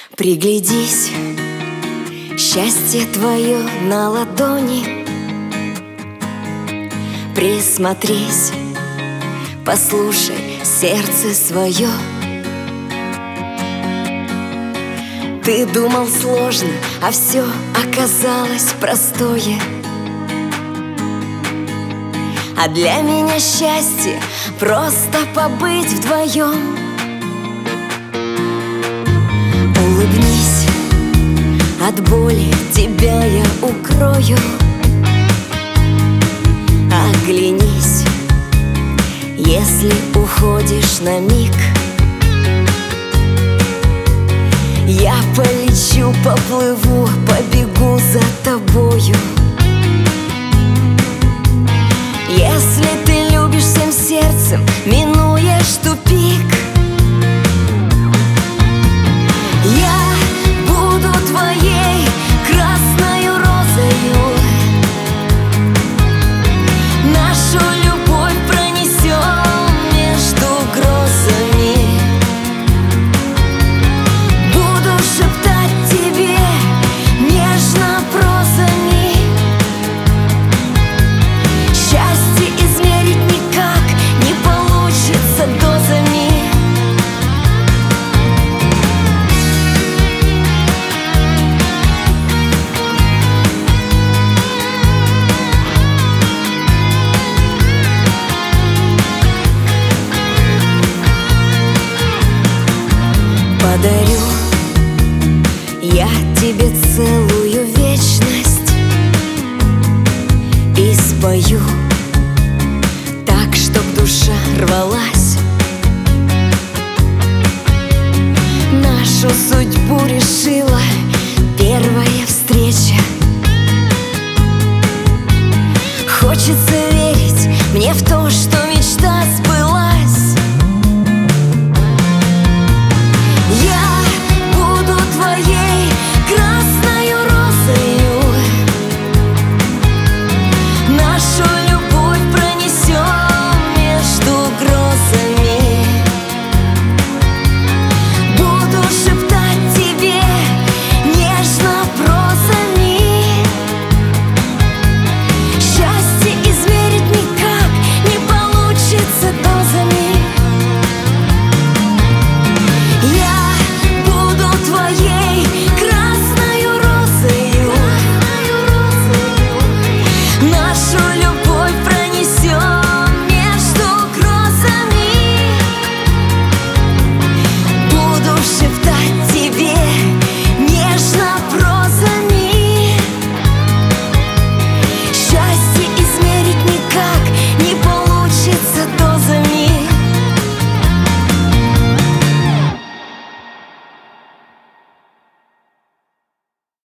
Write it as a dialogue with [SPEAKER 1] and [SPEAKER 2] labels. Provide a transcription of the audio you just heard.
[SPEAKER 1] Приглядись, счастье твое на ладони. Присмотрись, послушай сердце свое. Ты думал сложно, а все оказалось простое. А для меня счастье просто побыть вдвоем. Улыбнись, от боли тебя я укрою. Оглянись, если уходишь на миг. Я полечу, поплыву, побегу за тобою. Если ты любишь всем сердцем,